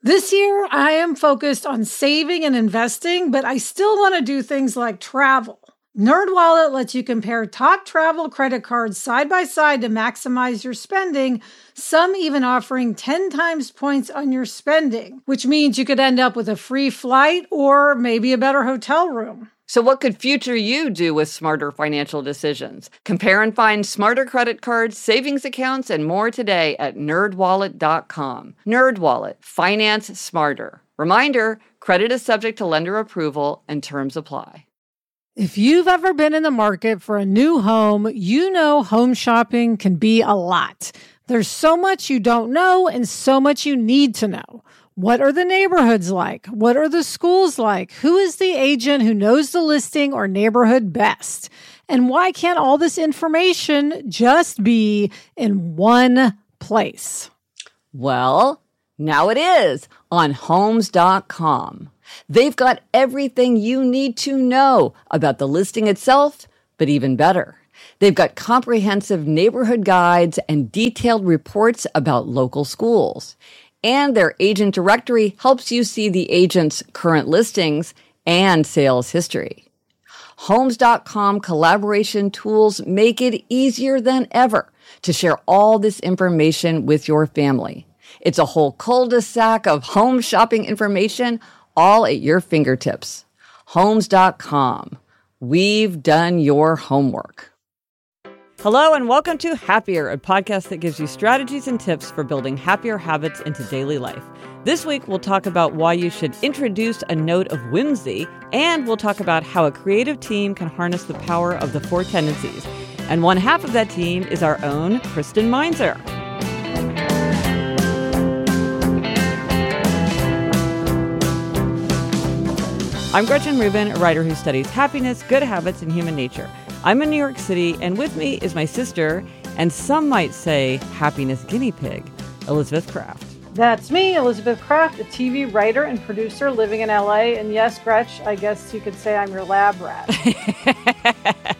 This year, I am focused on saving and investing, but I still want to do things like travel. NerdWallet lets you compare top travel credit cards side by side to maximize your spending, some even offering 10 times points on your spending, which means you could end up with a free flight or maybe a better hotel room. So what could future you do with smarter financial decisions? Compare and find smarter credit cards, savings accounts, and more today at nerdwallet.com. NerdWallet. Finance smarter. Reminder, credit is subject to lender approval and terms apply. If you've ever been in the market for a new home, you know home shopping can be a lot. There's so much you don't know and so much you need to know. What are the neighborhoods like? What are the schools like? Who is the agent who knows the listing or neighborhood best? And why can't all this information just be in one place? Well, now it is on Homes.com. They've got everything you need to know about the listing itself, but even better. They've got comprehensive neighborhood guides and detailed reports about local schools. And their agent directory helps you see the agent's current listings and sales history. Homes.com collaboration tools make it easier than ever to share all this information with your family. It's a whole cul-de-sac of home shopping information all at your fingertips. Homes.com. We've done your homework. Hello and welcome to Happier, a podcast that gives you strategies and tips for building happier habits into daily life. This week, we'll talk about why you should introduce a note of whimsy, and we'll talk about how a creative team can harness the power of the four tendencies. And one half of that team is our own Kristen Meinzer. I'm Gretchen Rubin, a writer who studies happiness, good habits, and human nature. I'm in New York City, and with me is my sister, and some might say happiness guinea pig, Elizabeth Craft. That's me, Elizabeth Craft, a TV writer and producer living in LA. And yes, Gretch, I guess you could say I'm your lab rat.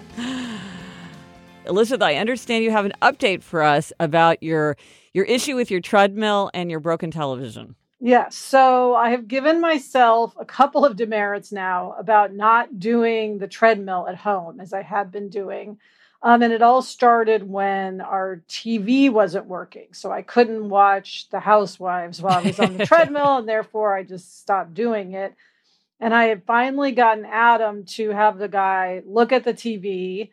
Elizabeth, I understand you have an update for us about your issue with your treadmill and your broken television. Yes. So I have given myself a couple of demerits now about not doing the treadmill at home as I had been doing. And it all started when our TV wasn't working. So I couldn't watch The Housewives while I was on the treadmill, and therefore I just stopped doing it. And I had finally gotten Adam to have the guy look at the TV.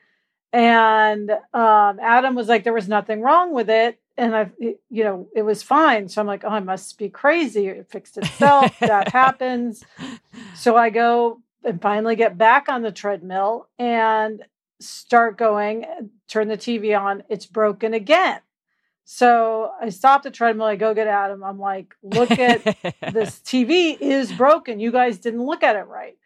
And Adam was like, there was nothing wrong with it. And it was fine. So I'm like, oh, I must be crazy. It fixed itself. That happens. So I go and finally get back on the treadmill and start going, turn the TV on. It's broken again. So I stop the treadmill. I go get Adam. I'm like, look at this TV is broken. You guys didn't look at it right.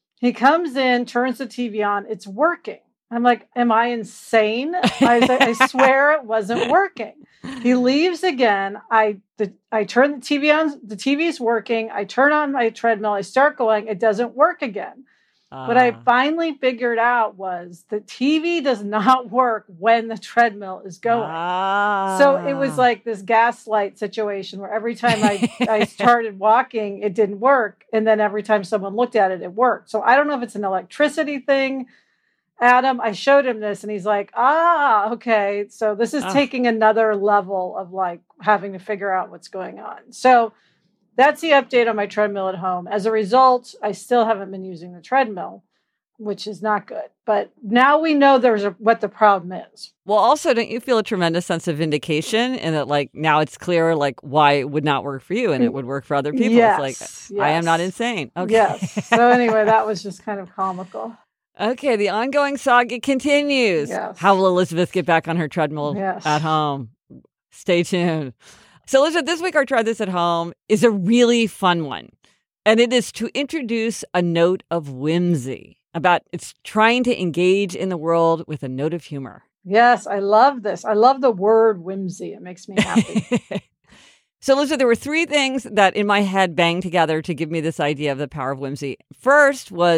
He comes in, turns the TV on. It's working. I'm like, am I insane? I swear it wasn't working. He leaves again. I turn the TV on. The TV's working. I turn on my treadmill. I start going. It doesn't work again. What I finally figured out was the TV does not work when the treadmill is going. So it was like this gaslight situation where every time I started walking, it didn't work. And then every time someone looked at it, it worked. So I don't know if it's an electricity thing. Adam, I showed him this and he's like, okay. So this is taking another level of like having to figure out what's going on. So that's the update on my treadmill at home. As a result, I still haven't been using the treadmill, which is not good. But now we know what the problem is. Well, also, don't you feel a tremendous sense of vindication in that, like, now it's clear, like, why it would not work for you and it would work for other people? Yes, it's like, I am not insane. Okay. Yes. So anyway, that was just kind of comical. Okay, the ongoing saga continues. Yes. How will Elizabeth get back on her treadmill at home? Stay tuned. So, Elizabeth, this week our Try This at Home is a really fun one. And it is to introduce a note of whimsy. It's trying to engage in the world with a note of humor. Yes, I love this. I love the word whimsy. It makes me happy. So, Elizabeth, there were three things that in my head banged together to give me this idea of the power of whimsy. First was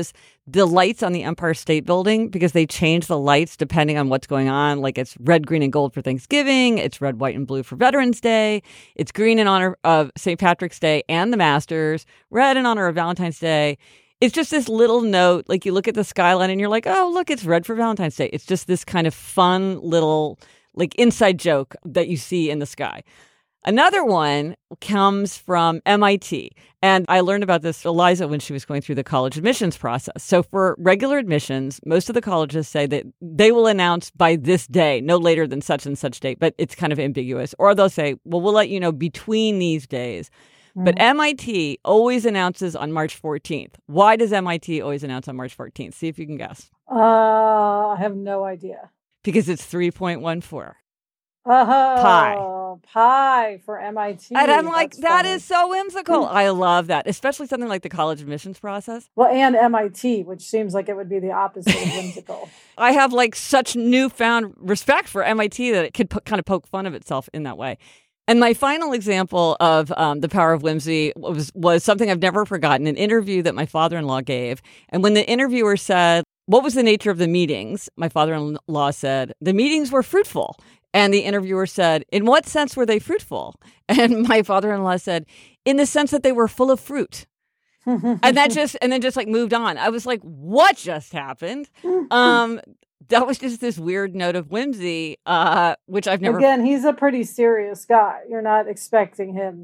the lights on the Empire State Building, because they change the lights depending on what's going on. Like it's red, green, and gold for Thanksgiving. It's red, white, and blue for Veterans Day. It's green in honor of St. Patrick's Day and the Masters. Red in honor of Valentine's Day. It's just this little note. Like you look at the skyline and you're like, oh, look, it's red for Valentine's Day. It's just this kind of fun little like inside joke that you see in the sky. Another one comes from MIT. And I learned about this, Eliza, when she was going through the college admissions process. So for regular admissions, most of the colleges say that they will announce by this day, no later than such and such date, but it's kind of ambiguous. Or they'll say, well, we'll let you know between these days. But MIT always announces on March 14th. Why does MIT always announce on March 14th? See if you can guess. I have no idea. Because it's 3.14. Oh, pi for MIT. And I'm like, That's that funny. is so whimsical. I love that, especially something like the college admissions process. Well, and MIT, which seems like it would be the opposite of whimsical. I have like such newfound respect for MIT that it could kind of poke fun of itself in that way. And my final example of the power of whimsy was something I've never forgotten, an interview that my father-in-law gave. And when the interviewer said, what was the nature of the meetings? My father-in-law said, the meetings were fruitful. And the interviewer said, in what sense were they fruitful? And my father-in-law said, in the sense that they were full of fruit. and then just like moved on. I was like, what just happened? That was just this weird note of whimsy, which I've never... Again, he's a pretty serious guy. You're not expecting him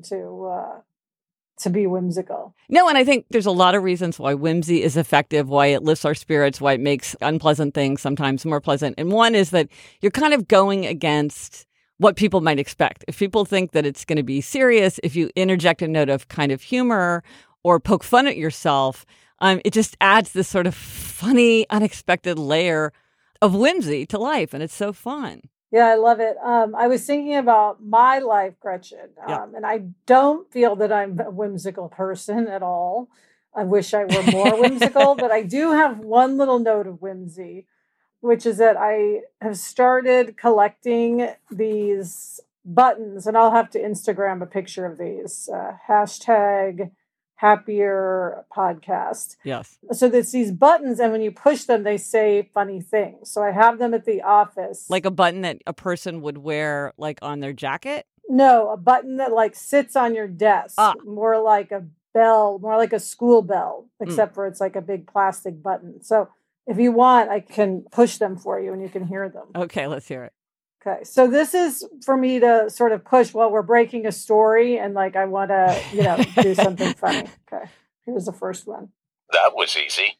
to be whimsical. No, and I think there's a lot of reasons why whimsy is effective, why it lifts our spirits, why it makes unpleasant things sometimes more pleasant. And one is that you're kind of going against what people might expect. If people think that it's going to be serious, if you interject a note of kind of humor or poke fun at yourself, it just adds this sort of funny, unexpected layer of whimsy to life. And it's so fun. Yeah, I love it. I was thinking about my life, Gretchen, and I don't feel that I'm a whimsical person at all. I wish I were more whimsical, but I do have one little note of whimsy, which is that I have started collecting these buttons, and I'll have to Instagram a picture of these. Hashtag Happier Podcast. Yes. So there's these buttons, and when you push them, they say funny things. So I have them at the office. Like a button that a person would wear like on their jacket? No, a button that like sits on your desk. More like a bell, more like a school bell, except for it's like a big plastic button. So if you want, I can push them for you and you can hear them. Okay, let's hear it. Okay, so this is for me to sort of push while we're breaking a story and like I want to, do something funny. Okay, here's the first one. That was easy.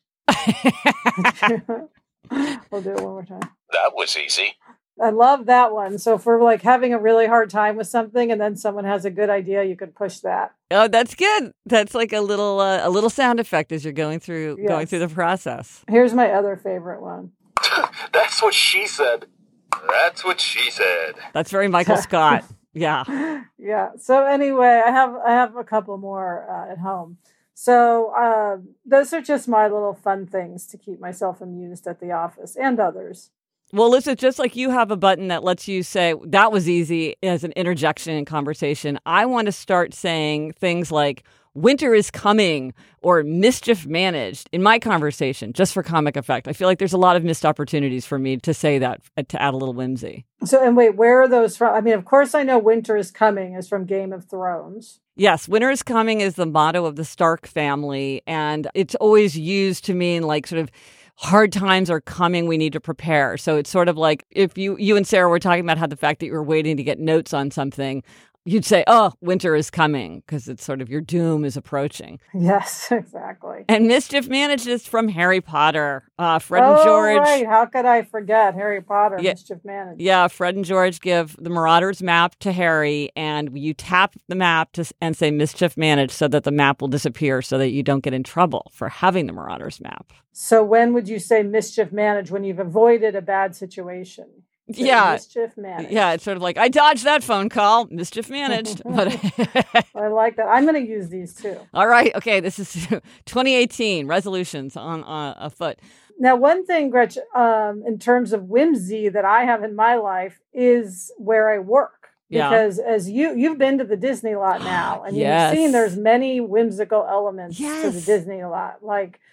We'll do it one more time. That was easy. I love that one. So for like having a really hard time with something and then someone has a good idea, you could push that. Oh, that's good. That's like a little sound effect as you're going through the process. Here's my other favorite one. That's what she said. That's what she said. That's very Michael Scott. Yeah. Yeah. So anyway, I have a couple more at home. So those are just my little fun things to keep myself amused at the office and others. Well, Lisa, just like you have a button that lets you say, that was easy as an interjection in conversation, I want to start saying things like, winter is coming or mischief managed in my conversation, just for comic effect. I feel like there's a lot of missed opportunities for me to say that, to add a little whimsy. So, and wait, where are those from? I mean, of course, I know winter is coming is from Game of Thrones. Yes, winter is coming is the motto of the Stark family. And it's always used to mean like sort of hard times are coming, we need to prepare. So it's sort of like if you and Sarah were talking about how the fact that you were waiting to get notes on something, you'd say, oh, winter is coming, because it's sort of your doom is approaching. Yes, exactly. And mischief managed is from Harry Potter. Fred and George. Right. How could I forget Harry Potter, mischief managed? Yeah, Fred and George give the Marauders map to Harry, and you tap the map and say mischief managed so that the map will disappear so that you don't get in trouble for having the Marauders map. So when would you say mischief managed when you've avoided a bad situation? Yeah. Mischief managed. Yeah, it's sort of like, I dodged that phone call. Mischief managed. But I like that. I'm going to use these too. All right. Okay. This is 2018 resolutions on afoot. Now, one thing, Gretchen, in terms of whimsy that I have in my life is where I work. Because as you've been to the Disney lot now, and you've seen there's many whimsical elements to the Disney lot, like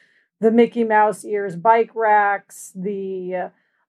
the Mickey Mouse ears bike racks, the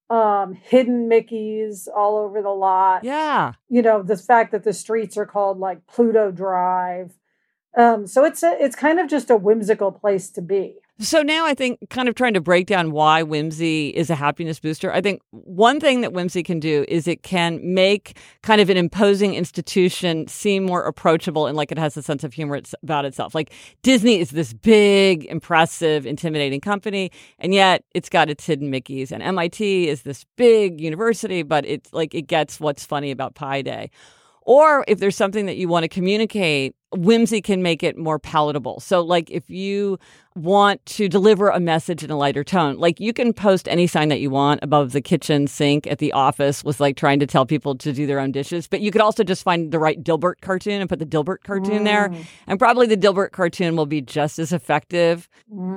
hidden Mickeys all over the lot. Yeah. The fact that the streets are called like Pluto Drive. So it's kind of just a whimsical place to be. So now I think kind of trying to break down why whimsy is a happiness booster. I think one thing that whimsy can do is it can make kind of an imposing institution seem more approachable and like it has a sense of humor about itself. Like Disney is this big, impressive, intimidating company, and yet it's got its hidden Mickeys. And MIT is this big university, but it's like it gets what's funny about Pi Day. Or if there's something that you want to communicate, whimsy can make it more palatable. So like if you want to deliver a message in a lighter tone, like you can post any sign that you want above the kitchen sink at the office with like trying to tell people to do their own dishes. But you could also just find the right Dilbert cartoon and put the Dilbert cartoon there. And probably the Dilbert cartoon will be just as effective,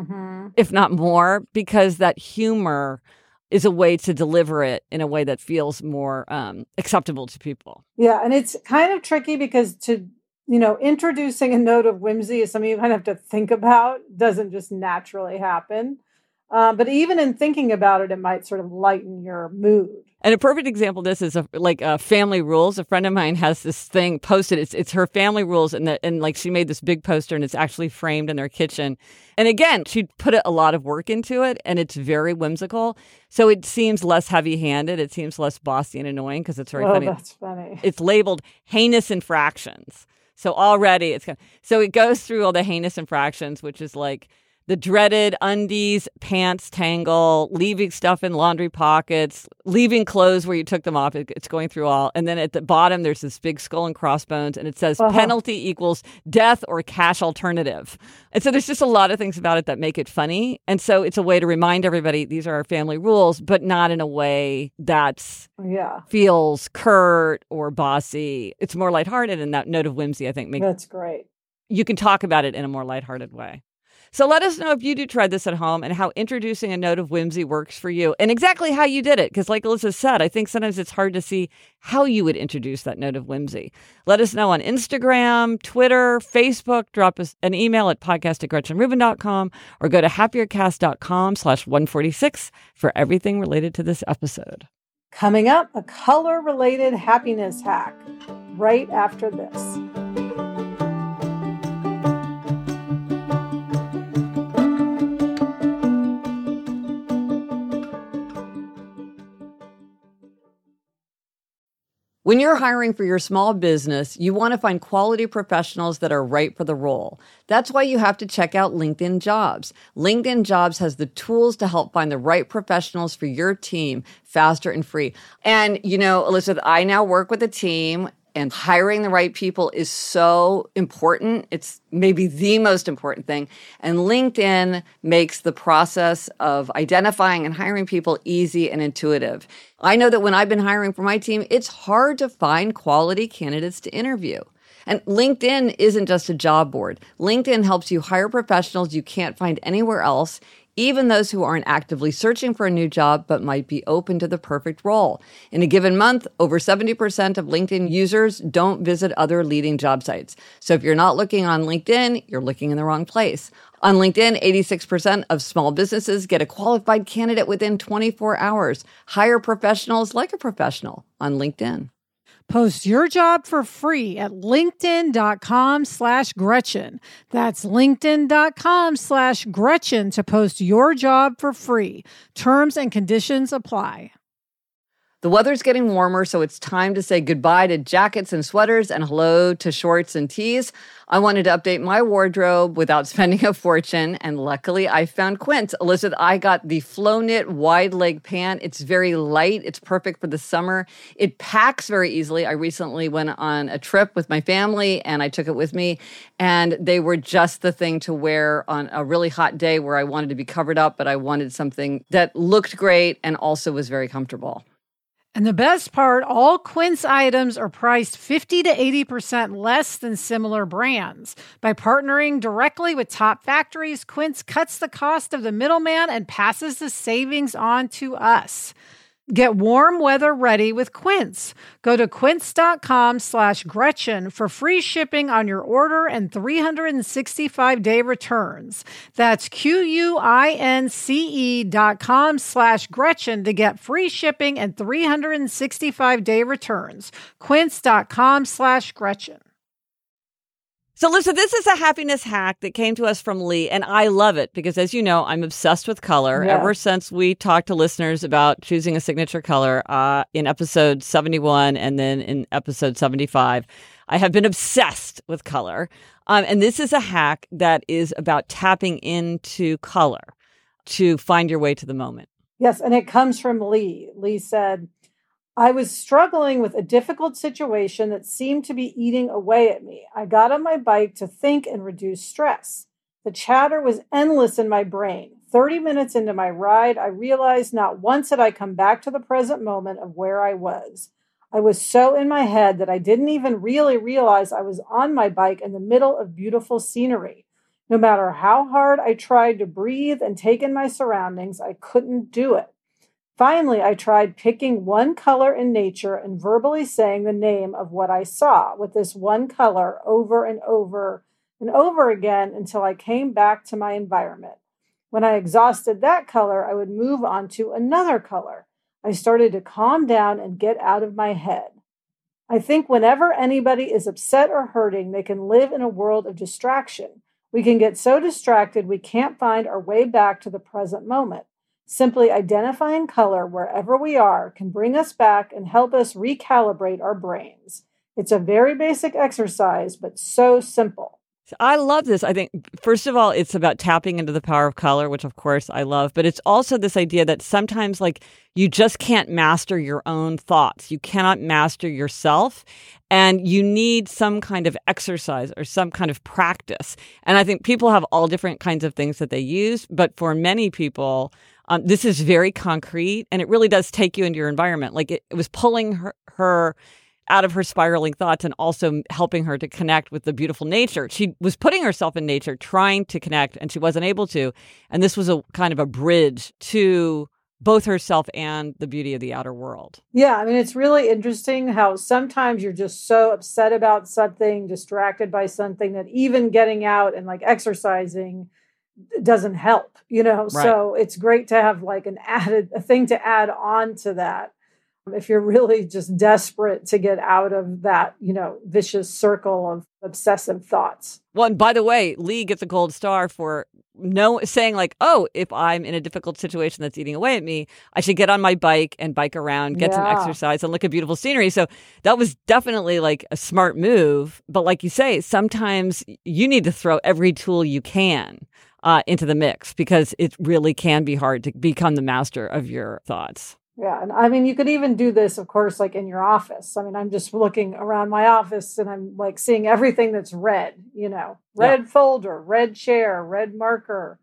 if not more, because that humor is a way to deliver it in a way that feels more acceptable to people. Yeah, and it's kind of tricky because introducing a note of whimsy is something you kind of have to think about. It doesn't just naturally happen. But even in thinking about it, it might sort of lighten your mood. And a perfect example of this is family rules. A friend of mine has this thing posted. It's her family rules, and like she made this big poster, and it's actually framed in their kitchen. And again, she put a lot of work into it, and it's very whimsical. So it seems less heavy-handed. It seems less bossy and annoying because it's very funny. Oh, that's funny. It's labeled heinous infractions. So already so it goes through all the heinous infractions, which is like the dreaded undies, pants tangle, leaving stuff in laundry pockets, leaving clothes where you took them off. It's going through all. And then at the bottom, there's this big skull and crossbones, and it says penalty equals death or cash alternative. And so there's just a lot of things about it that make it funny. And so it's a way to remind everybody these are our family rules, but not in a way that feels curt or bossy. It's more lighthearted, and that note of whimsy, I think, that's great. You can talk about it in a more lighthearted way. So let us know if you do try this at home and how introducing a note of whimsy works for you and exactly how you did it. Because like Alyssa said, I think sometimes it's hard to see how you would introduce that note of whimsy. Let us know on Instagram, Twitter, Facebook. Drop us an email at podcast@GretchenRubin.com or go to happiercast.com/146 for everything related to this episode. Coming up, a color-related happiness hack right after this. When you're hiring for your small business, you want to find quality professionals that are right for the role. That's why you have to check out LinkedIn Jobs. LinkedIn Jobs has the tools to help find the right professionals for your team faster and free. And, Elizabeth, I now work with a team, and hiring the right people is so important. It's maybe the most important thing. And LinkedIn makes the process of identifying and hiring people easy and intuitive. I know that when I've been hiring for my team, it's hard to find quality candidates to interview. And LinkedIn isn't just a job board. LinkedIn helps you hire professionals you can't find anywhere else, even those who aren't actively searching for a new job but might be open to the perfect role. In a given month, over 70% of LinkedIn users don't visit other leading job sites. So if you're not looking on LinkedIn, you're looking in the wrong place. On LinkedIn, 86% of small businesses get a qualified candidate within 24 hours. Hire professionals like a professional on LinkedIn. Post your job for free at linkedin.com/Gretchen. That's linkedin.com/Gretchen to post your job for free. Terms and conditions apply. The weather's getting warmer, so it's time to say goodbye to jackets and sweaters and hello to shorts and tees. I wanted to update my wardrobe without spending a fortune, and luckily I found Quince. Elizabeth, I got the Flow Knit wide leg pant. It's very light. It's perfect for the summer. It packs very easily. I recently went on a trip with my family, and I took it with me, and they were just the thing to wear on a really hot day where I wanted to be covered up, but I wanted something that looked great and also was very comfortable. And the best part, all Quince items are priced 50 to 80% less than similar brands. By partnering directly with top factories, Quince cuts the cost of the middleman and passes the savings on to us. Get warm weather ready with Quince. Go to quince.com/Gretchen for free shipping on your order and 365-day returns. That's QUINCE.com/Gretchen to get free shipping and 365-day returns. Quince.com/Gretchen. So listen, this is a happiness hack that came to us from Lee, and I love it because, as you know, I'm obsessed with color. Yeah. Ever since we talked to listeners about choosing a signature color in episode 71 and then in episode 75, I have been obsessed with color. And this is a hack that is about tapping into color to find your way to the moment. Yes, and it comes from Lee. Lee said, I was struggling with a difficult situation that seemed to be eating away at me. I got on my bike to think and reduce stress. The chatter was endless in my brain. 30 minutes into my ride, I realized not once had I come back to the present moment of where I was. I was so in my head that I didn't even really realize I was on my bike in the middle of beautiful scenery. No matter how hard I tried to breathe and take in my surroundings, I couldn't do it. Finally, I tried picking one color in nature and verbally saying the name of what I saw with this one color over and over and over again until I came back to my environment. When I exhausted that color, I would move on to another color. I started to calm down and get out of my head. I think whenever anybody is upset or hurting, they can live in a world of distraction. We can get so distracted we can't find our way back to the present moment. Simply identifying color wherever we are can bring us back and help us recalibrate our brains. It's a very basic exercise, but so simple. I love this. I think, first of all, it's about tapping into the power of color, which of course I love, but it's also this idea that sometimes you just can't master your own thoughts. You cannot master yourself, and you need some kind of exercise or some kind of practice. And I think people have all different kinds of things that they use, but for many people, this is very concrete, and it really does take you into your environment. It was pulling her out of her spiraling thoughts and also helping her to connect with the beautiful nature. She was putting herself in nature, trying to connect, and she wasn't able to. And this was a kind of a bridge to both herself and the beauty of the outer world. Yeah, I mean, it's really interesting how sometimes you're just so upset about something, distracted by something, that even getting out and exercising doesn't help, Right. So it's great to have a thing to add on to that. If you're really just desperate to get out of that, vicious circle of obsessive thoughts. Well, and by the way, Lee gets a gold star for saying if I'm in a difficult situation that's eating away at me, I should get on my bike and bike around, get some exercise and look at beautiful scenery. So that was definitely a smart move. But like you say, sometimes you need to throw every tool you can into the mix because it really can be hard to become the master of your thoughts. Yeah. And I mean, you could even do this, of course, in your office. I mean, I'm just looking around my office and I'm seeing everything that's red, red folder, red chair, red marker,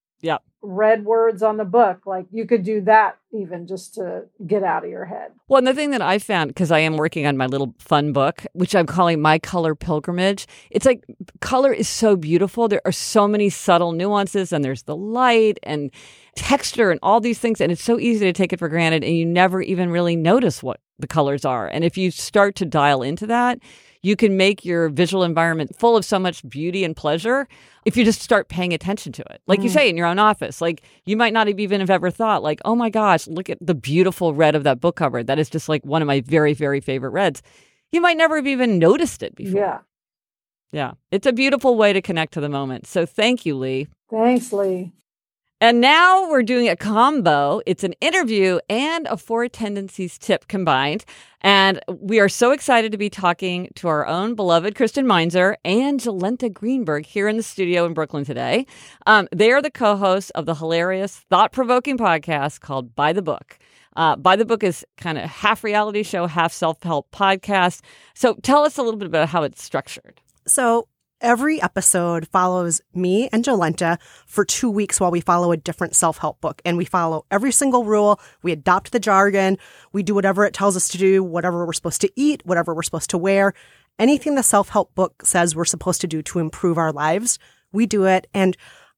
red words on the book. You could do that even just to get out of your head. Well, and the thing that I found, because I am working on my little fun book, which I'm calling My Color Pilgrimage, it's color is so beautiful. There are so many subtle nuances, and there's the light and texture and all these things. And it's so easy to take it for granted, and you never even really notice what the colors are. And if you start to dial into that, you can make your visual environment full of so much beauty and pleasure if you just start paying attention to it. Like you say, in your own office, you might not even have ever thought oh my gosh, look at the beautiful red of that book cover. That is just one of my very, very favorite reds. You might never have even noticed it before. Yeah. Yeah. It's a beautiful way to connect to the moment. So thank you, Lee. Thanks, Lee. And now we're doing a combo. It's an interview and a 4 Tendencies tip combined. And we are so excited to be talking to our own beloved Kristen Meinzer and Jolenta Greenberg here in the studio in Brooklyn today. They are the co-hosts of the hilarious, thought-provoking podcast called By the Book. By the Book is kind of half reality show, half self-help podcast. So tell us a little bit about how it's structured. So every episode follows me and Jolenta for 2 weeks while we follow a different self-help book. And we follow every single rule. We adopt the jargon. We do whatever it tells us to do, whatever we're supposed to eat, whatever we're supposed to wear. Anything the self-help book says we're supposed to do to improve our lives, we do it. And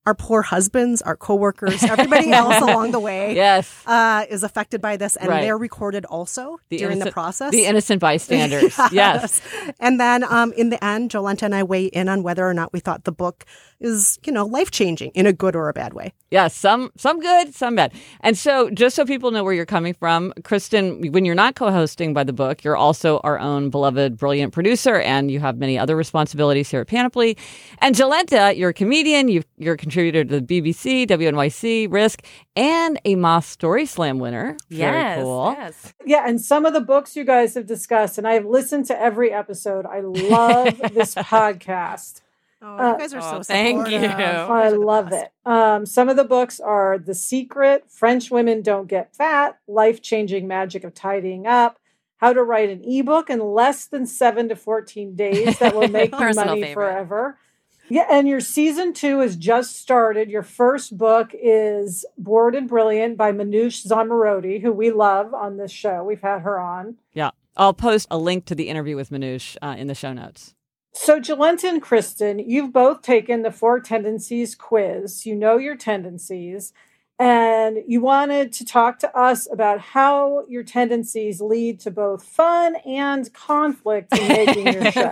our poor husbands, our coworkers, everybody else along the way Yes. is affected by this, and Right. they're recorded also during the process. The innocent bystanders. Yes. And then in the end, Jolenta and I weigh in on whether or not we thought the book is, life-changing in a good or a bad way. Yeah, some good, some bad. And so just so people know where you're coming from, Kristen, when you're not co-hosting by the book, you're also our own beloved, brilliant producer, and you have many other responsibilities here at Panoply. And Jolenta, you're a comedian, you're a contributor to the BBC, WNYC, Risk, and a Moth Story Slam winner. Very cool. Yes. Yeah, and some of the books you guys have discussed, and I've listened to every episode. I love this podcast. Oh, you guys are so thank supportive. you. I love it. Some of the books are The Secret, French Women Don't Get Fat, Life-Changing Magic of Tidying Up, How to Write an Ebook in Less Than 7 to 14 Days That Will Make you Personal Money favorite. Forever. Yeah, and your season 2 has just started. Your first book is Bored and Brilliant by Manoush Zomorodi, who we love on this show. We've had her on. Yeah. I'll post a link to the interview with Manoush in the show notes. So, Jolenta and Kristen, you've both taken the 4 Tendencies quiz. You know your tendencies, and you wanted to talk to us about how your tendencies lead to both fun and conflict in making your show.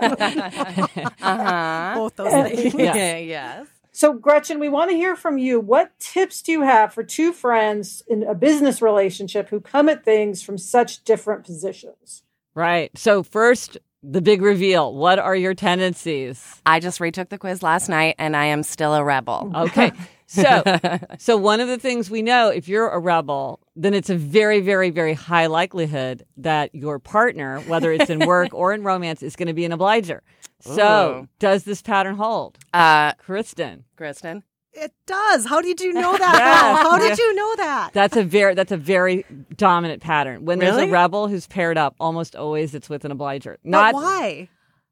Both those things. Yes. So, Gretchen, we want to hear from you. What tips do you have for 2 friends in a business relationship who come at things from such different positions? Right. So first, the big reveal. What are your tendencies? I just retook the quiz last night, and I am still a rebel. Okay. So one of the things we know, if you're a rebel, then it's a very, very, very high likelihood that your partner, whether it's in work or in romance, is going to be an obliger. So Ooh. does this pattern hold? Kristen. Kristen? It does. How did you know that? Yes. How did you know that? That's a very dominant pattern. When there's Really? a rebel who's paired up, almost always it's with an obliger. But why?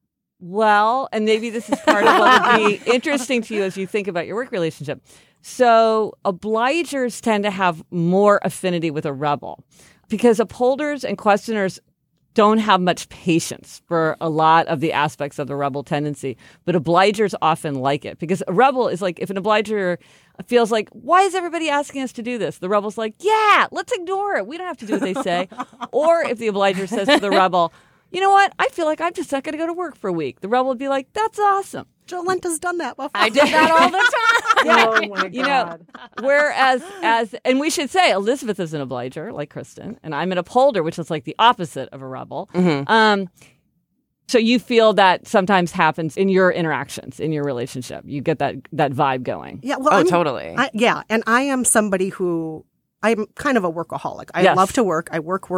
Well, and maybe this is part of what would be interesting to you as you think about your work relationship. So obligers tend to have more affinity with a rebel because upholders and questioners don't have much patience for a lot of the aspects of the rebel tendency, but obligers often like it because a rebel is like, if an obliger feels like, why is everybody asking us to do this? The rebel's like, yeah, let's ignore it. We don't have to do what they say. Or if the obliger says to the rebel, you know what? I feel like I'm just not going to go to work for a week. The rebel would be like, that's awesome. Jolenta's done that before. I did that all the time. Oh, my God. You know, whereas, and we should say Elizabeth is an obliger, like Kristen, and I'm an upholder, which is like the opposite of a rebel. Mm-hmm. So you feel that sometimes happens in your interactions, in your relationship. You get that vibe going. Yeah, well, Oh, I'm- totally. and I am somebody who I'm kind of a workaholic. I Yes. love to work. I work.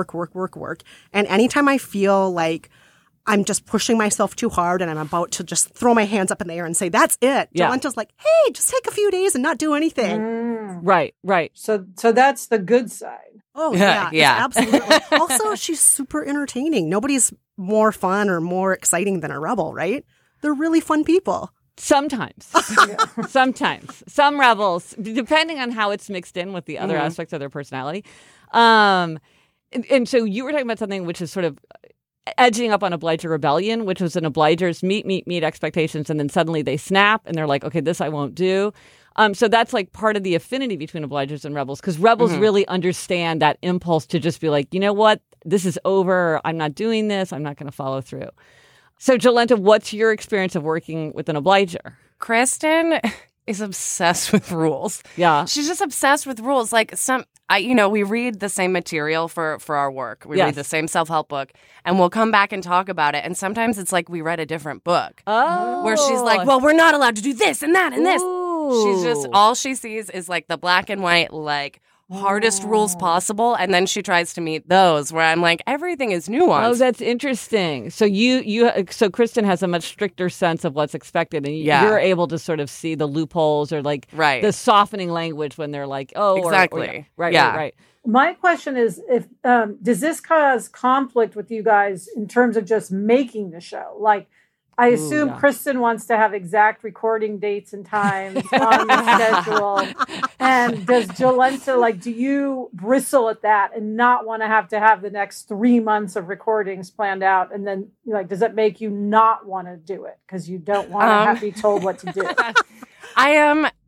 And anytime I feel like I'm just pushing myself too hard and I'm about to just throw my hands up in the air and say, that's it. Yeah. Jolenta's like, hey, just take a few days and not do anything. Right. So that's the good side. Oh, Yeah, yeah. yeah. Absolutely. Also, she's super entertaining. Nobody's more fun or more exciting than a rebel, right? They're really fun people. Sometimes. Sometimes. Some rebels, depending on how it's mixed in with the other aspects of their personality. And so you were talking about something which is sort of edging up on obliger rebellion, which was an obliger's meet expectations, and then suddenly they snap and they're like, okay, this I won't do. So that's like part of the affinity between obligers and rebels, because rebels really understand that impulse to just be like, you know what, this is over. I'm not doing this. I'm not going to follow through. So Jolenta, what's your experience of working with an obliger? Kristen is obsessed with rules. Yeah. She's just obsessed with rules. Like we read the same material for our work. We Yes. read the same self-help book, and we'll come back and talk about it. And sometimes it's like we read a different book. Oh. Where she's like, well, we're not allowed to do this and that and this. She's just, Ooh. all she sees is like the black and white, like hardest rules possible. And then she tries to meet those where I'm like, everything is nuanced. Oh, that's interesting. So so Kristen has a much stricter sense of what's expected, and Yeah. you're able to sort of see the loopholes or like Right. the softening language when they're like, oh, Exactly. Right. Yeah. My question is, if does this cause conflict with you guys in terms of just making the show? Like, I assume yeah. Kristen wants to have exact recording dates and times on the schedule. And does Jolenta, like, do you bristle at that and not want to have the next 3 months of recordings planned out? And then, like, does that make you not want to do it because you don't want to be told what to do?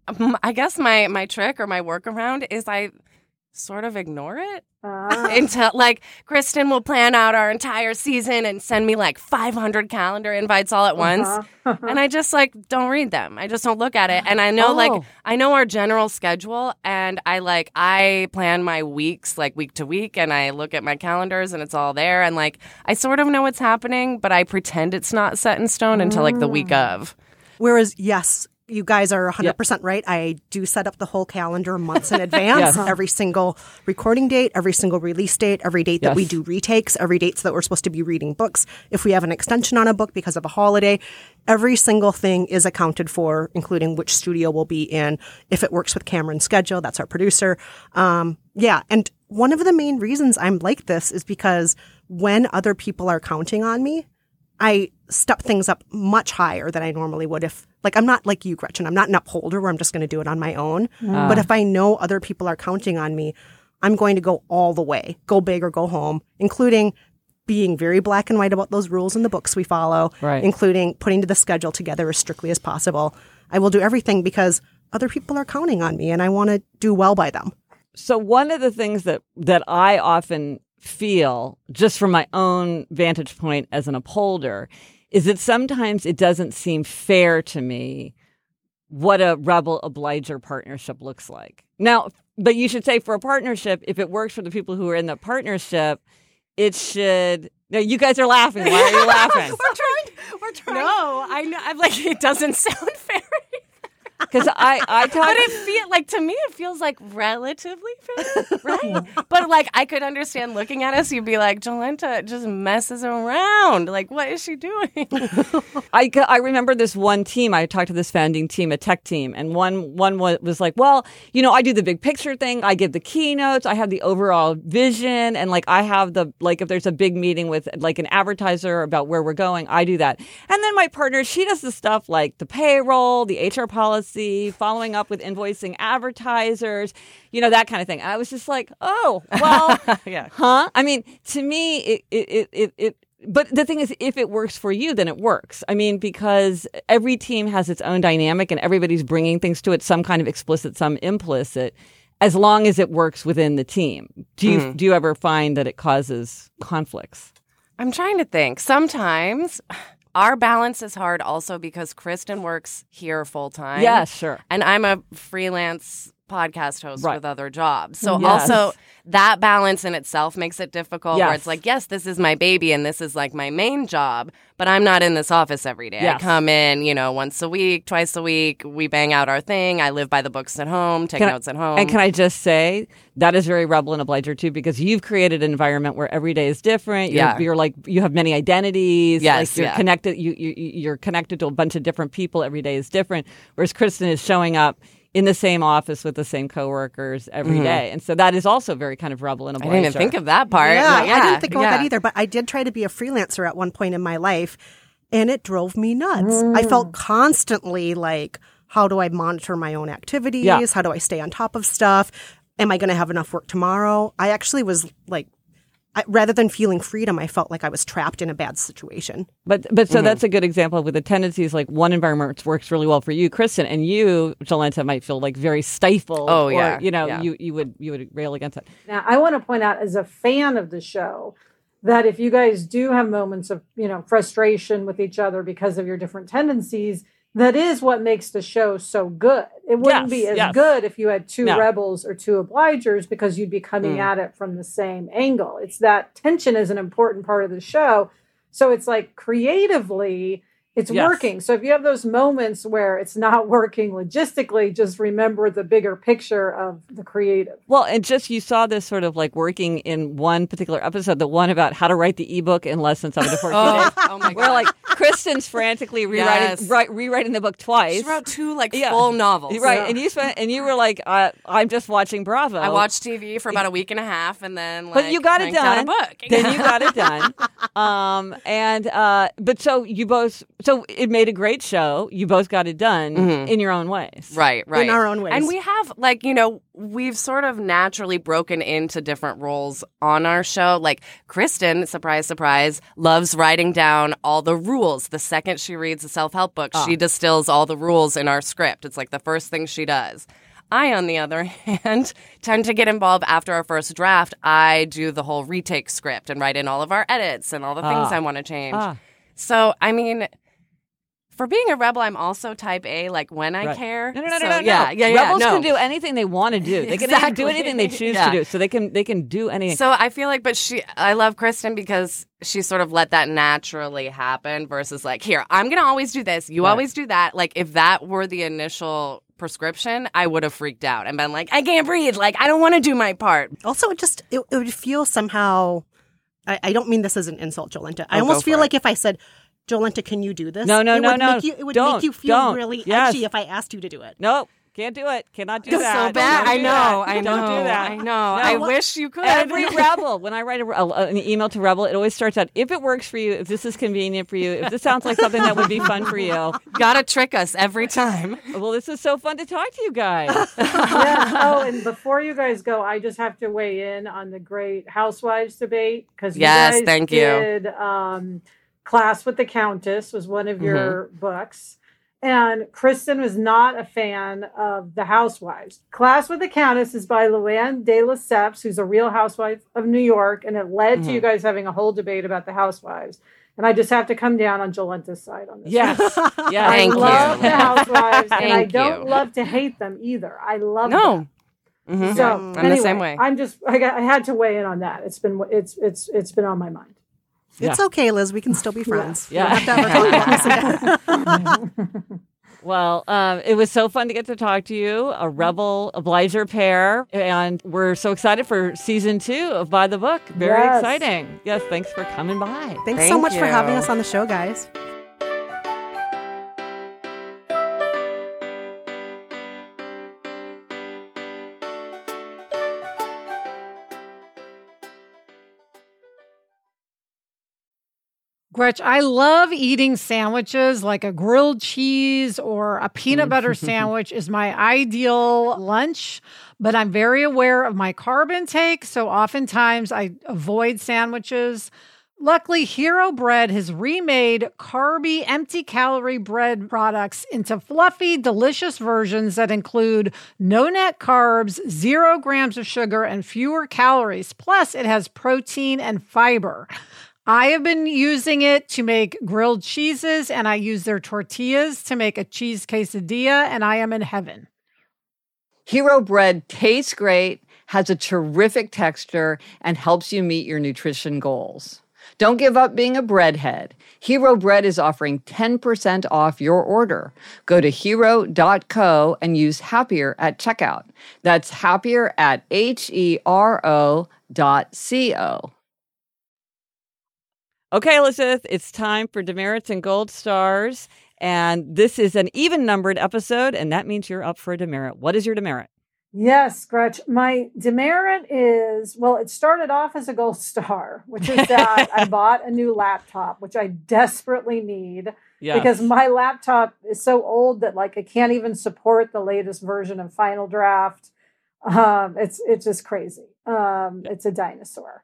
I guess my trick or my workaround is I sort of ignore it. Until like Kristen will plan out our entire season and send me like 500 calendar invites all at once. And I just like don't read them. I just don't look at it. And I know I know our general schedule, and I plan my weeks like week to week, and I look at my calendars and it's all there, and like I sort of know what's happening, but I pretend it's not set in stone until like the week of. Whereas, yes, you guys are 100% right. I do set up the whole calendar months in advance. Every single recording date, every single release date, every date that we do retakes, every date that we're supposed to be reading books. If we have an extension on a book because of a holiday, every single thing is accounted for, including which studio we'll be in. If it works with Cameron's schedule, that's our producer. And one of the main reasons I'm like this is because when other people are counting on me, I step things up much higher than I normally would if, like, I'm not like you, Gretchen. I'm not an upholder where I'm just going to do it on my own. But if I know other people are counting on me, I'm going to go all the way, go big or go home, including being very black and white about those rules in the books we follow, including putting the schedule together as strictly as possible. I will do everything because other people are counting on me and I want to do well by them. So one of the things that I often feel, just from my own vantage point as an upholder, is that sometimes it doesn't seem fair to me what a rebel obliger partnership looks like. Now, but you should say for a partnership, if it works for the people who are in the partnership, it should. No, you guys are laughing. Why are you laughing? We're trying. No, I know. I'm like, it doesn't sound fair. Because I talk. But it feel like, to me, it feels like relatively fair, right? But like, I could understand looking at us, you'd be like, Jolenta just messes around. Like, what is she doing? I remember this one team. I talked to this founding team, a tech team, and one was like, well, you know, I do the big picture thing. I give the keynotes. I have the overall vision, and like I have the if there's a big meeting with like an advertiser about where we're going, I do that. And then my partner, she does the stuff like the payroll, the HR policy, following up with invoicing advertisers, you know, that kind of thing. I was just like, oh, well, huh? I mean, to me, but the thing is, if it works for you, then it works. I mean, because every team has its own dynamic and everybody's bringing things to it, some kind of explicit, some implicit, as long as it works within the team. Do you ever find that it causes conflicts? I'm trying to think. Sometimes. Our balance is hard also because Kristen works here full time. Yeah, sure. And I'm a freelance podcast host with other jobs. So also that balance in itself makes it difficult where it's like, yes, this is my baby and this is like my main job, but I'm not in this office every day. I come in, you know, once a week, twice a week. We bang out our thing. I live by the books at home, take notes at home. And can I just say that is very rebel and obliger too, because you've created an environment where every day is different. You're like, you have many identities. Yes, like you're connected. You're connected to a bunch of different people. Every day is different. Whereas Kristen is showing up in the same office with the same coworkers every day. And so that is also very kind of rebel and obliger. I didn't even think of that part. I didn't think about that either, but I did try to be a freelancer at one point in my life, and it drove me nuts. I felt constantly like, how do I monitor my own activities? How do I stay on top of stuff? Am I going to have enough work tomorrow? I actually was like, rather than feeling freedom, I felt like I was trapped in a bad situation. But so that's a good example with the tendencies. Like one environment works really well for you, Kristen, and you, Jolenta, might feel like very stifled. Oh, or, you know, you would rail against it. Now, I want to point out, as a fan of the show, that if you guys do have moments of, you know, frustration with each other because of your different tendencies, that is what makes the show so good. It wouldn't be as good if you had two rebels or two obligers, because you'd be coming at it from the same angle. It's that tension is an important part of the show. So it's like creatively, it's working. So if you have those moments where it's not working logistically, just remember the bigger picture of the creative. Well, and just you saw this sort of like working in one particular episode, the one about how to write the ebook in less than 7 to 14 days. Oh my God. Where like Kristen's frantically rewriting the book twice. She wrote 2 full novels. Right. And you were like, I'm just watching Bravo. I watched TV for about a week and a half and then but you got it done. A book. Then you got it done. But so you both So it made a great show. You both got it done in your own ways. Right. In our own ways. And we have, we've sort of naturally broken into different roles on our show. Like, Kristen, surprise, surprise, loves writing down all the rules. The second she reads a self-help book, she distills all the rules in our script. It's like the first thing she does. I, on the other hand, tend to get involved after our first draft. I do the whole retake script and write in all of our edits and all the things I want to change. So, I mean, for being a rebel, I'm also type A, like when I care. No. Yeah. Rebels can do anything they want to do. They can do anything they choose to do. So they can do anything. So I feel like, I love Kristen because she sort of let that naturally happen versus like, here, I'm going to always do this. You always do that. Like, if that were the initial prescription, I would have freaked out and been like, I can't breathe. Like, I don't want to do my part. Also, it would feel somehow, I don't mean this as an insult, Jolenta. I almost feel like if I said, Jolenta, can you do this? No. It would make you feel really edgy if I asked you to do it. No. Can't do it. Cannot do that. So bad. I know. Don't do that. I know. I wish you could. Every Rebel, when I write an email to Rebel, it always starts out, if it works for you, if this is convenient for you, if this sounds like something that would be fun for you. Gotta trick us every time. Well, this is so fun to talk to you guys. Oh, and before you guys go, I just have to weigh in on the great Housewives debate. Because yes, you guys thank did, Class with the Countess was one of your books. And Kristen was not a fan of The Housewives. Class with the Countess is by Luann de Lesseps, who's a real housewife of New York. And it led to you guys having a whole debate about The Housewives. And I just have to come down on Jolenta's side on this. Yes. Yeah. I Thank love you. The Housewives. And I Thank don't you. love to hate them either. I love No. them. Mm-hmm. So I'm anyway, the same way. I had to weigh in on that. It's been on my mind. It's okay, Liz. We can still be friends. Yeah. We don't have to ever talk about this again. Well, it was so fun to get to talk to you, a Rebel obliger pair, and we're so excited for season 2 of By the Book. Very exciting. Yes, thanks for coming by. Thanks so much for having us on the show, guys. Gretch, I love eating sandwiches, like a grilled cheese or a peanut butter sandwich is my ideal lunch, but I'm very aware of my carb intake, so oftentimes I avoid sandwiches. Luckily, Hero Bread has remade carby, empty-calorie bread products into fluffy, delicious versions that include no net carbs, 0 grams of sugar, and fewer calories. Plus, it has protein and fiber. I have been using it to make grilled cheeses, and I use their tortillas to make a cheese quesadilla, and I am in heaven. Hero Bread tastes great, has a terrific texture, and helps you meet your nutrition goals. Don't give up being a breadhead. Hero Bread is offering 10% off your order. Go to hero.co and use Happier at checkout. That's Happier at HERO.co. Okay, Elizabeth, it's time for demerits and gold stars. And this is an even-numbered episode, and that means you're up for a demerit. What is your demerit? Yes, Gretch. My demerit is, well, it started off as a gold star, which is that I bought a new laptop, which I desperately need because my laptop is so old that like it can't even support the latest version of Final Draft. It's just crazy. It's a dinosaur.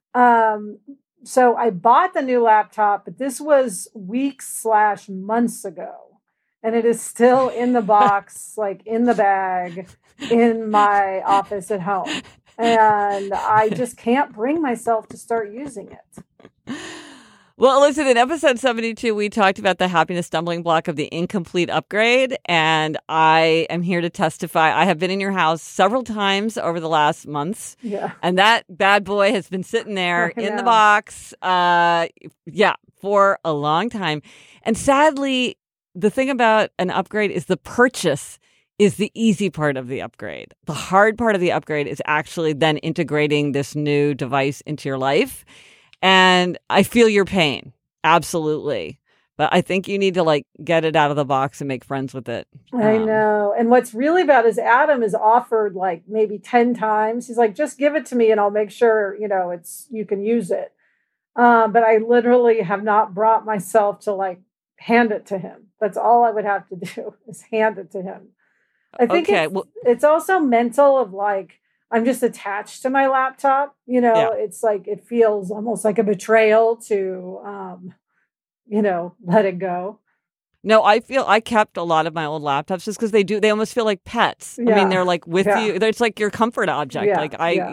So I bought the new laptop, but this was weeks/months ago. And it is still in the box, like in the bag, in my office at home. And I just can't bring myself to start using it. Well, listen, in episode 72, we talked about the happiness stumbling block of the incomplete upgrade. And I am here to testify. I have been in your house several times over the last months. Yeah. And that bad boy has been sitting there in the box, for a long time. And sadly, the thing about an upgrade is the purchase is the easy part of the upgrade. The hard part of the upgrade is actually then integrating this new device into your life. And I feel your pain. Absolutely. But I think you need to get it out of the box and make friends with it. I know. And what's really bad is Adam has offered maybe 10 times. He's like, just give it to me and I'll make sure, you can use it. But I literally have not brought myself to hand it to him. That's all I would have to do is hand it to him. I think it's also mental of like, I'm just attached to my laptop. It's like, it feels almost like a betrayal to, let it go. No, I kept a lot of my old laptops just because they almost feel like pets. Yeah. I mean, they're like with you. It's like your comfort object. Yeah.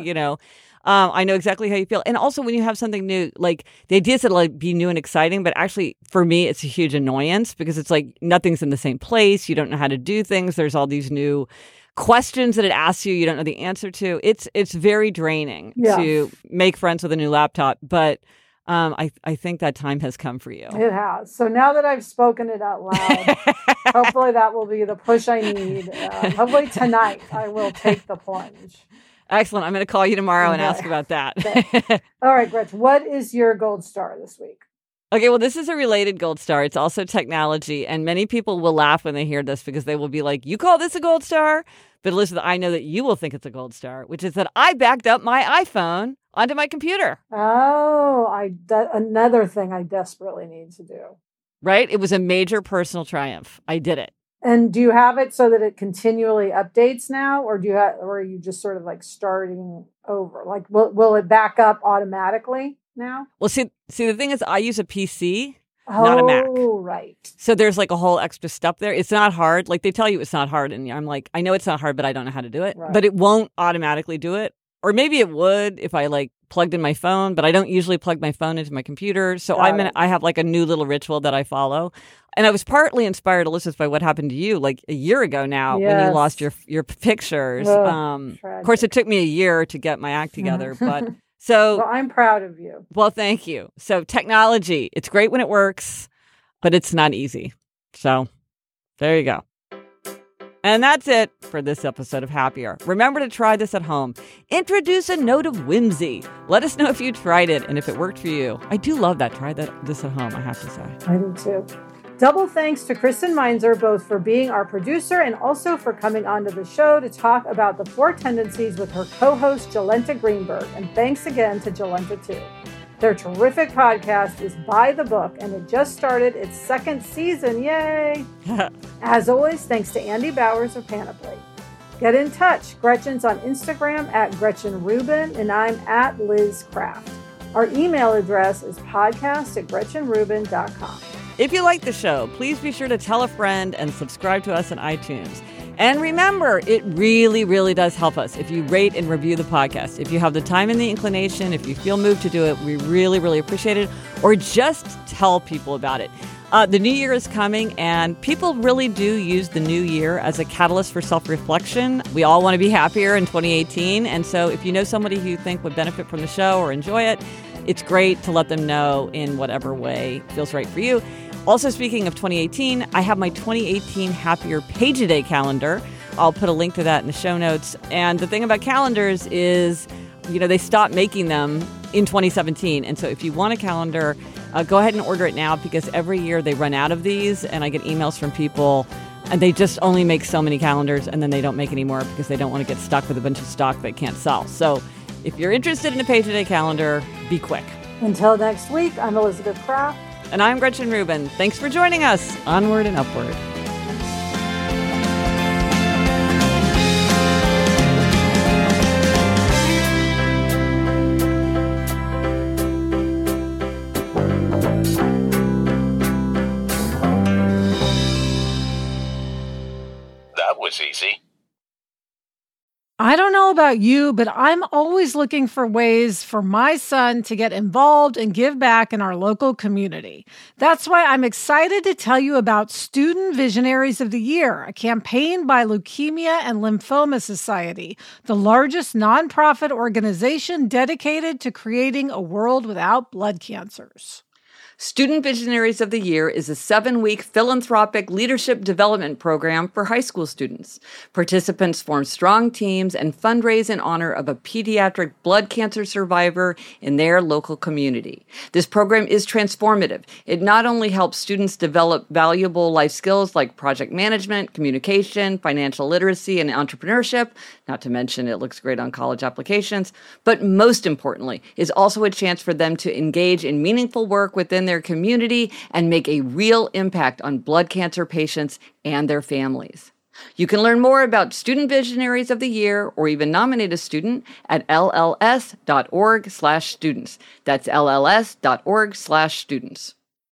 I know exactly how you feel. And also when you have something new, like the idea is to like be new and exciting, but actually for me, it's a huge annoyance because it's like nothing's in the same place. You don't know how to do things. There's all these new questions that it asks you don't know the answer to. It's very draining to make friends with a new laptop. But I think that time has come for you. It has. So now that I've spoken it out loud, hopefully that will be the push I need. Hopefully tonight I will take the plunge. Excellent. I'm going to call you tomorrow and ask about that. All right, Gretchen, what is your gold star this week? Okay, well, this is a related gold star. It's also technology. And many people will laugh when they hear this because they will be like, you call this a gold star? But Elizabeth, I know that you will think it's a gold star, which is that I backed up my iPhone onto my computer. Oh, another thing I desperately need to do. Right? It was a major personal triumph. I did it. And do you have it so that it continually updates now, or or are you just sort of like starting over? Like, will it back up automatically now? Well, see, the thing is, I use a PC, not a Mac. Oh, right. So there's like a whole extra step there. It's not hard. Like they tell you it's not hard, and I'm like, I know it's not hard, but I don't know how to do it. Right. But it won't automatically do it, or maybe it would if I like plugged in my phone. But I don't usually plug my phone into my computer, so I have like a new little ritual that I follow. And I was partly inspired, Elizabeth, by what happened to you like a year ago now when you lost your pictures. Of course, it took me a year to get my act together, but so well, I'm proud of you. Well, thank you. So technology, it's great when it works, but it's not easy. So there you go. And that's it for this episode of Happier. Remember to try this at home. Introduce a note of whimsy. Let us know if you tried it and if it worked for you. I do love that. Try this at home, I have to say. I do too. Double thanks to Kristen Meinzer, both for being our producer and also for coming onto the show to talk about the 4 Tendencies with her co-host, Jolenta Greenberg. And thanks again to Jolenta, too. Their terrific podcast is By the Book, and it just started its 2nd season. Yay! As always, thanks to Andy Bowers of Panoply. Get in touch. Gretchen's on Instagram at Gretchen Rubin, and I'm at Liz Craft. Our email address is podcast@GretchenRubin.com. If you like the show, please be sure to tell a friend and subscribe to us on iTunes. And remember, it really, really does help us if you rate and review the podcast. If you have the time and the inclination, if you feel moved to do it, we really, really appreciate it. Or just tell people about it. The new year is coming, and people really do use the new year as a catalyst for self-reflection. We all want to be happier in 2018. And so if you know somebody who you think would benefit from the show or enjoy it, it's great to let them know in whatever way feels right for you. Also, speaking of 2018, I have my 2018 Happier Page-A-Day calendar. I'll put a link to that in the show notes. And the thing about calendars is, they stopped making them in 2017. And so if you want a calendar, go ahead and order it now because every year they run out of these. And I get emails from people and they just only make so many calendars and then they don't make any more because they don't want to get stuck with a bunch of stock they can't sell. So if you're interested in a Page-A-Day calendar, be quick. Until next week, I'm Elizabeth Craft. And I'm Gretchen Rubin. Thanks for joining us. Onward and upward. That was easy. I don't know about you, but I'm always looking for ways for my son to get involved and give back in our local community. That's why I'm excited to tell you about Student Visionaries of the Year, a campaign by Leukemia and Lymphoma Society, the largest nonprofit organization dedicated to creating a world without blood cancers. Student Visionaries of the Year is a 7-week philanthropic leadership development program for high school students. Participants form strong teams and fundraise in honor of a pediatric blood cancer survivor in their local community. This program is transformative. It not only helps students develop valuable life skills like project management, communication, financial literacy, and entrepreneurship, not to mention it looks great on college applications, but most importantly, is also a chance for them to engage in meaningful work within in their community and make a real impact on blood cancer patients and their families. You can learn more about Student Visionaries of the Year or even nominate a student at lls.org/students. That's lls.org/students.